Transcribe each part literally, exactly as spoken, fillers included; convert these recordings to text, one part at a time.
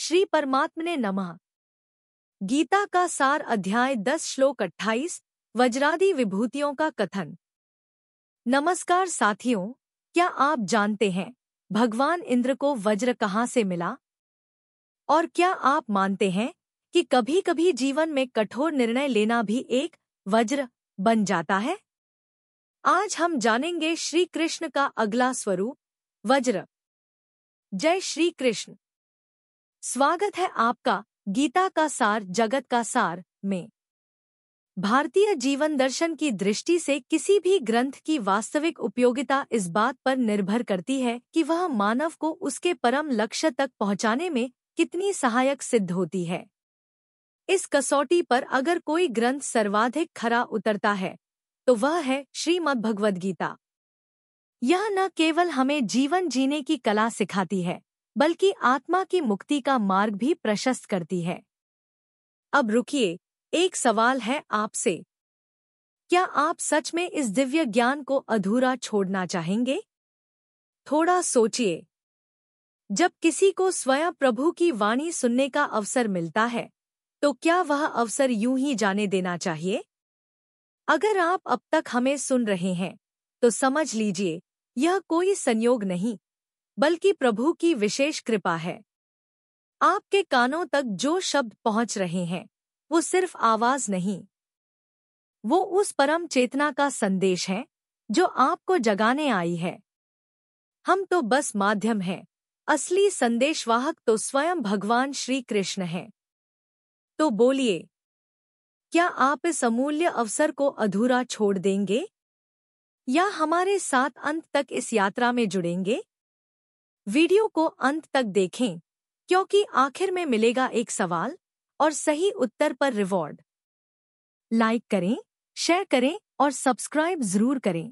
श्री परमात्मने नमः। गीता का सार अध्याय दस श्लोक अट्ठाईस वज्रादि विभूतियों का कथन। नमस्कार साथियों, क्या आप जानते हैं भगवान इंद्र को वज्र कहाँ से मिला? और क्या आप मानते हैं कि कभी-कभी जीवन में कठोर निर्णय लेना भी एक वज्र बन जाता है? आज हम जानेंगे श्री कृष्ण का अगला स्वरूप वज्र। जय श्री कृष्ण। स्वागत है आपका गीता का सार जगत का सार में। भारतीय जीवन दर्शन की दृष्टि से किसी भी ग्रंथ की वास्तविक उपयोगिता इस बात पर निर्भर करती है कि वह मानव को उसके परम लक्ष्य तक पहुंचाने में कितनी सहायक सिद्ध होती है। इस कसौटी पर अगर कोई ग्रंथ सर्वाधिक खरा उतरता है तो वह है श्रीमद्भगवद गीता। यह न केवल हमें जीवन जीने की कला सिखाती है, बल्कि आत्मा की मुक्ति का मार्ग भी प्रशस्त करती है। अब रुकिए, एक सवाल है आपसे। क्या आप सच में इस दिव्य ज्ञान को अधूरा छोड़ना चाहेंगे? थोड़ा सोचिए। जब किसी को स्वयं प्रभु की वाणी सुनने का अवसर मिलता है, तो क्या वह अवसर यूं ही जाने देना चाहिए? अगर आप अब तक हमें सुन रहे हैं, तो समझ लीजिए, यह कोई संयोग नहीं, बल्कि प्रभु की विशेष कृपा है। आपके कानों तक जो शब्द पहुंच रहे हैं, वो सिर्फ आवाज नहीं, वो उस परम चेतना का संदेश है जो आपको जगाने आई है। हम तो बस माध्यम हैं, असली संदेशवाहक तो स्वयं भगवान श्री कृष्ण हैं। तो बोलिए, क्या आप इस अमूल्य अवसर को अधूरा छोड़ देंगे, या हमारे साथ अंत तक इस यात्रा में जुड़ेंगे? वीडियो को अंत तक देखें, क्योंकि आखिर में मिलेगा एक सवाल और सही उत्तर पर रिवॉर्ड। लाइक करें, शेयर करें और सब्सक्राइब जरूर करें।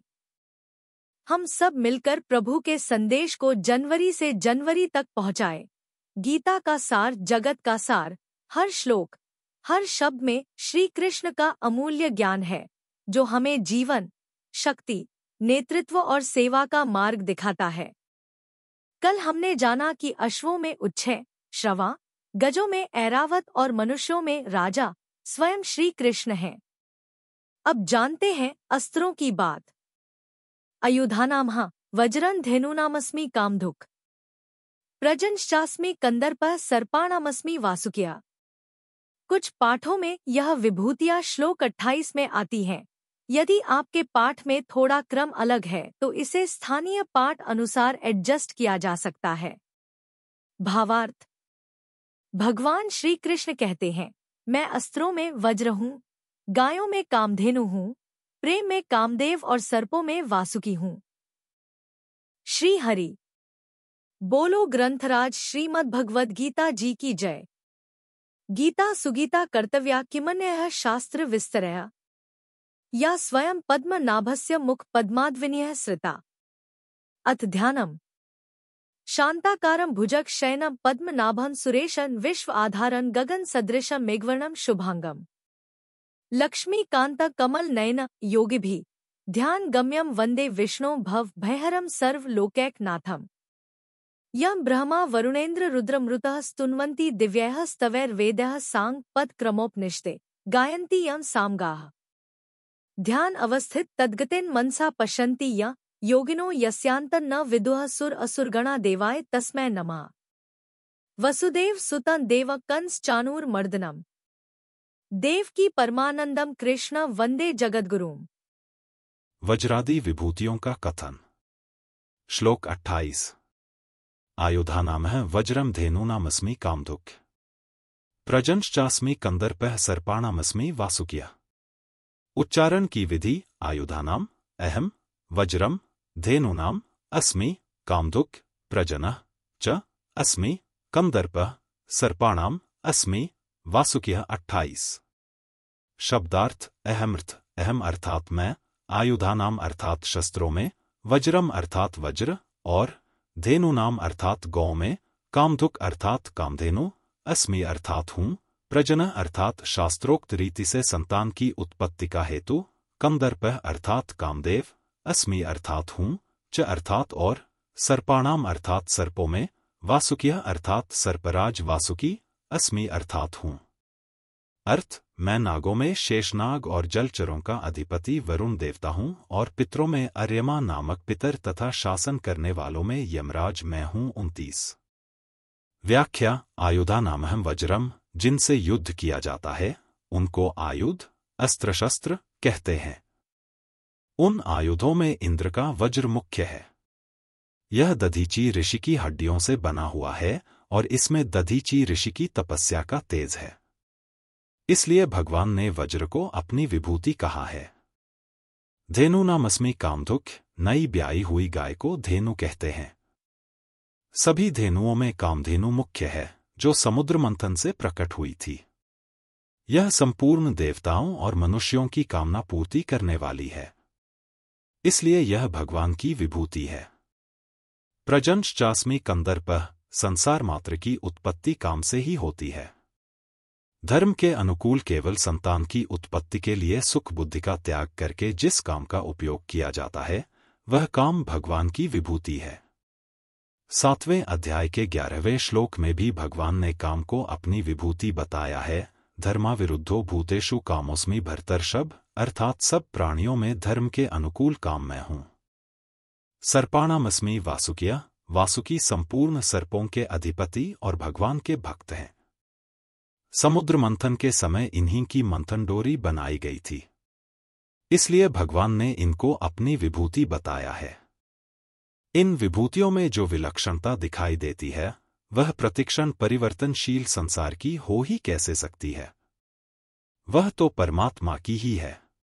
हम सब मिलकर प्रभु के संदेश को जनवरी से जनवरी तक पहुंचाएं। गीता का सार जगत का सार। हर श्लोक, हर शब्द में श्री कृष्ण का अमूल्य ज्ञान है, जो हमें जीवन, शक्ति, नेतृत्व और सेवा का मार्ग दिखाता है। कल हमने जाना कि अश्वों में उच्छय, श्रवा, गजों में ऐरावत और मनुष्यों में राजा स्वयं श्री कृष्ण हैं। अब जानते हैं अस्त्रों की बात। आयुधानामः वज्रं धेनूनामस्मि कामधुक्, प्रजनश्चास्मि कंदर्पः सर्पाणामस्मि वासुकिया। कुछ पाठों में यह विभूतियां श्लोक अट्ठाईस में आती हैं। यदि आपके पाठ में थोड़ा क्रम अलग है तो इसे स्थानीय पाठ अनुसार एडजस्ट किया जा सकता है। भावार्थ: भगवान श्री कृष्ण कहते हैं, मैं अस्त्रों में वज्र हूँ, गायों में कामधेनु हूँ, प्रेम में कामदेव और सर्पों में वासुकी हूँ। श्री हरि बोलो। ग्रंथराज श्रीमद्भगवद गीता जी की जय। गीता सुगीता कर्तव्या किमन्यः शास्त्र विस्तरया, या स्वयं पद्मनाभस्य मुख पद्माद्विनीयः श्रिता। अथ ध्यानम्। शांताकारं भुजग शयनं पद्मनाभं सुरेशं विश्व आधारं गगन सदृशं मेघवर्णं शुभांगम। लक्ष्मीकांत कमल नयन योगिभिः ध्यान गम्यं वंदे विष्णु भव भयहरं सर्व लोकैकनाथम्। यं ब्रह्मा वरुणेन्द्र रुद्रमृतः स्तुन्वन्ति दिव्यैः स्तवैर्वेदैः सांग पद क्रमोपनिषदे गायन्ति यं सामगाः। ध्यान अवस्थित तद्गतेन मनसा पश्यन्ति य योगिनो यस्यान्तं न विदुः सुर असुरगणा देवाय तस्मै नमः। वसुदेव सुतं देव कंस चाणूर मर्दनम, देवकी परमानंदम कृष्ण वंदे जगद्गुरुम। वज्रादि विभूतियों का कथन। श्लोक अट्ठाईस। आयुधानामः वज्रम धेनूनामस्मि कामधुक्, प्रजनश्चास्मि कंदर्पः सर्पाणामस्मि वासुकिया। उच्चारण की विधि। आयुधानाम अहम, वज्रम धेनूनाम अस्मि, कामधुक् प्रजनः च अस्मि, कंदर्पः सर्पाणाम अस्मि, वासुकियः। अट्ठाईस। शब्दार्थ। अहमर्थ अहम अर्थात मैं, आयुधानाम अर्थात शस्त्रों में, वज्रम अर्थात वज्र और धेनूनाम अर्थात गौ में, कामधुक् अर्थात कामधेनु, अस्मि अर्थात हूँ, प्रजनः अर्थात शास्त्रोक्त रीति से संतान की उत्पत्ति का हेतु, कंदर्पः अर्थात कामदेव, अस्मि अर्थात हूँ, च अर्थात और, सर्पाणाम अर्थात सर्पों में, वासुकिया अर्थात सर्पराज वासुकी, अस्मि अर्थात हूँ। अर्थ, मैं नागों में शेषनाग और जलचरों का अधिपति वरुण देवता हूँ और पितरों में अर्यमा नामक पितर तथा शासन करने वालों में यमराज मैं हूँ। उनतीस। व्याख्या, आयुधानामहं वज्रम, जिनसे युद्ध किया जाता है उनको आयुध, अस्त्र शस्त्र कहते हैं। उन आयुधों में इंद्र का वज्र मुख्य है। यह दधीची ऋषि की हड्डियों से बना हुआ है और इसमें दधीची ऋषि की तपस्या का तेज है, इसलिए भगवान ने वज्र को अपनी विभूति कहा है। धेनु नामस्मि कामधुक, नई ब्याई हुई गाय को धेनु कहते हैं। सभी धेनुओं में कामधेनु मुख्य है, जो समुद्र मंथन से प्रकट हुई थी। यह संपूर्ण देवताओं और मनुष्यों की कामना पूर्ति करने वाली है, इसलिए यह भगवान की विभूति है। प्रजंश्चास्मि कंदर्पः, संसार मात्र की उत्पत्ति काम से ही होती है। धर्म के अनुकूल केवल संतान की उत्पत्ति के लिए सुख बुद्धि का त्याग करके जिस काम का उपयोग किया जाता है वह काम भगवान की विभूति है। सातवें अध्याय के ग्यारहवें श्लोक में भी भगवान ने काम को अपनी विभूति बताया है। धर्माविरुद्धो भूतेषु कामोस्मि भर्तर्षभ, अर्थात सब प्राणियों में धर्म के अनुकूल काम मैं हूँ। सर्पाणामस्मि वासुकिया, वासुकी संपूर्ण सर्पों के अधिपति और भगवान के भक्त हैं। समुद्र मंथन के समय इन्हीं की मंथन डोरी बनाई गई थी, इसलिए भगवान ने इनको अपनी विभूति बताया है। इन विभूतियों में जो विलक्षणता दिखाई देती है वह प्रतिक्षण परिवर्तनशील संसार की हो ही कैसे सकती है, वह तो परमात्मा की ही है।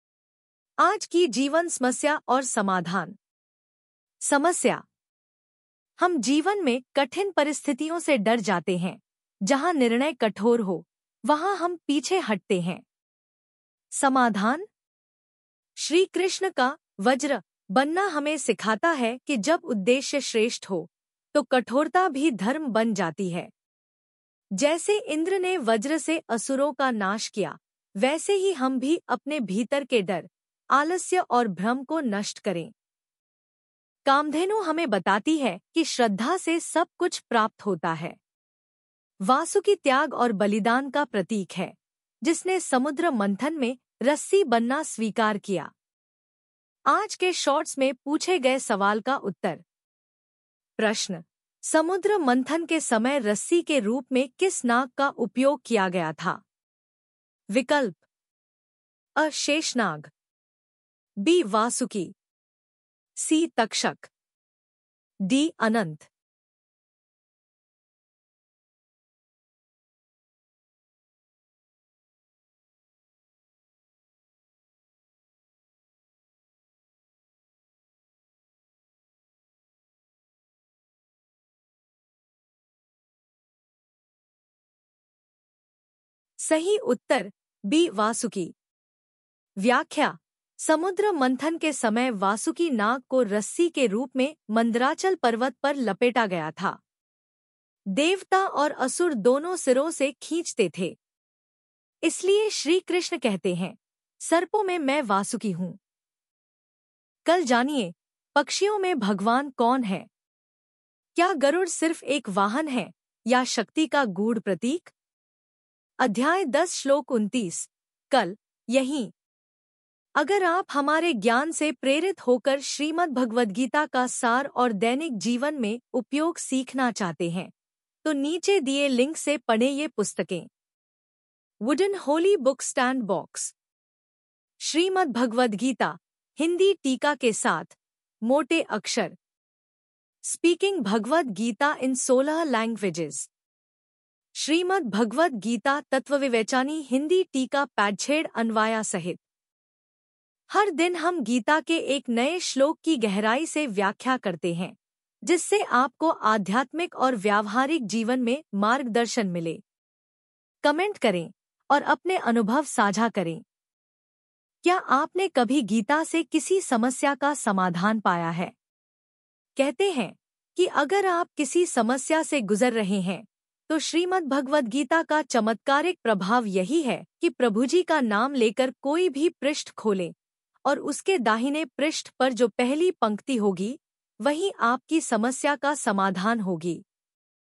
आज की जीवन समस्या और समाधान। समस्या, हम जीवन में कठिन परिस्थितियों से डर जाते हैं। जहां निर्णय कठोर हो वहां हम पीछे हटते हैं। समाधान, श्री कृष्ण का वज्र बनना हमें सिखाता है कि जब उद्देश्य श्रेष्ठ हो तो कठोरता भी धर्म बन जाती है। जैसे इंद्र ने वज्र से असुरों का नाश किया, वैसे ही हम भी अपने भीतर के डर, आलस्य और भ्रम को नष्ट करें। कामधेनु हमें बताती है कि श्रद्धा से सब कुछ प्राप्त होता है। वासुकी त्याग और बलिदान का प्रतीक है, जिसने समुद्र मंथन में रस्सी बनना स्वीकार किया। आज के शॉर्ट्स में पूछे गए सवाल का उत्तर। प्रश्न, समुद्र मंथन के समय रस्सी के रूप में किस नाग का उपयोग किया गया था? विकल्प अ Sheshnag, B Vasuki, C Takshak, D Anant. सही उत्तर बी वासुकी। व्याख्या, समुद्र मंथन के समय वासुकी नाग को रस्सी के रूप में मंदराचल पर्वत पर लपेटा गया था। देवता और असुर दोनों सिरों से खींचते थे, इसलिए श्री कृष्ण कहते हैं, सर्पों में मैं वासुकी हूँ। कल जानिए, पक्षियों में भगवान कौन है? क्या गरुड़ सिर्फ एक वाहन है या शक्ति का गूढ़ प्रतीक? अध्याय दस श्लोक उनतीस। कल यहीं। अगर आप हमारे ज्ञान से प्रेरित होकर श्रीमद् भगवद गीता का सार और दैनिक जीवन में उपयोग सीखना चाहते हैं तो नीचे दिए लिंक से पढ़ें ये पुस्तकें। Wooden holy book stand box, Shrimad Bhagavad Gita Hindi टीका के साथ, मोटे अक्षर, स्पीकिंग भगवद गीता इन सोलह लैंग्वेजेस, श्रीमद् भगवद गीता तत्वविवेचनी हिंदी टीका पैडछेड़ अन्वाया सहित। हर दिन हम गीता के एक नए श्लोक की गहराई से व्याख्या करते हैं, जिससे आपको आध्यात्मिक और व्यावहारिक जीवन में मार्गदर्शन मिले। कमेंट करें और अपने अनुभव साझा करें। क्या आपने कभी गीता से किसी समस्या का समाधान पाया है? कहते हैं कि अगर आप किसी समस्या से गुजर रहे हैं तो श्रीमद् भगवद गीता का चमत्कारिक प्रभाव यही है कि प्रभु जी का नाम लेकर कोई भी पृष्ठ खोलें और उसके दाहिने पृष्ठ पर जो पहली पंक्ति होगी वही आपकी समस्या का समाधान होगी।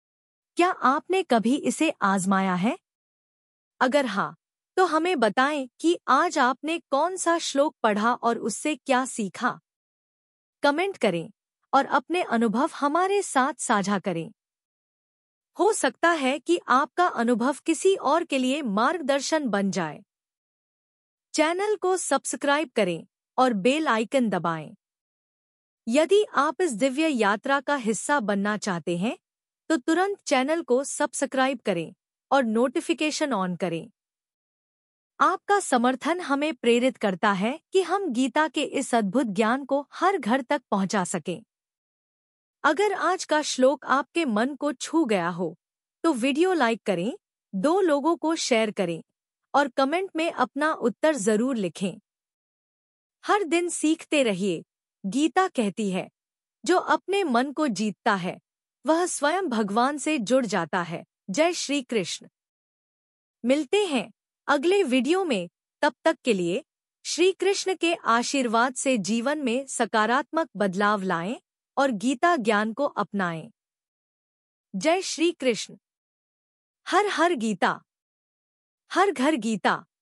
क्या आपने कभी इसे आजमाया है? अगर हाँ, तो हमें बताएं कि आज आपने कौन सा श्लोक पढ़ा और उससे क्या सीखा। कमेंट करें और अपने अनुभव हमारे साथ साझा करें। हो सकता है कि आपका अनुभव किसी और के लिए मार्गदर्शन बन जाए। चैनल को सब्सक्राइब करें और बेल आइकन दबाएं। यदि आप इस दिव्य यात्रा का हिस्सा बनना चाहते हैं, तो तुरंत चैनल को सब्सक्राइब करें और नोटिफिकेशन ऑन करें। आपका समर्थन हमें प्रेरित करता है कि हम गीता के इस अद्भुत ज्ञान को हर घर तक पहुंचा सकें। अगर आज का श्लोक आपके मन को छू गया हो, तो वीडियो लाइक करें, दो लोगों को शेयर करें और कमेंट में अपना उत्तर जरूर लिखें। हर दिन सीखते रहिए। गीता कहती है, जो अपने मन को जीतता है, वह स्वयं भगवान से जुड़ जाता है। जय श्री कृष्ण। मिलते हैं अगले वीडियो में। तब तक के लिए श्री कृष्ण के आशीर्वाद से जीवन में सकारात्मक बदलाव लाएं और गीता ज्ञान को अपनाएं। जय श्री कृष्ण। हर हर गीता, हर घर गीता।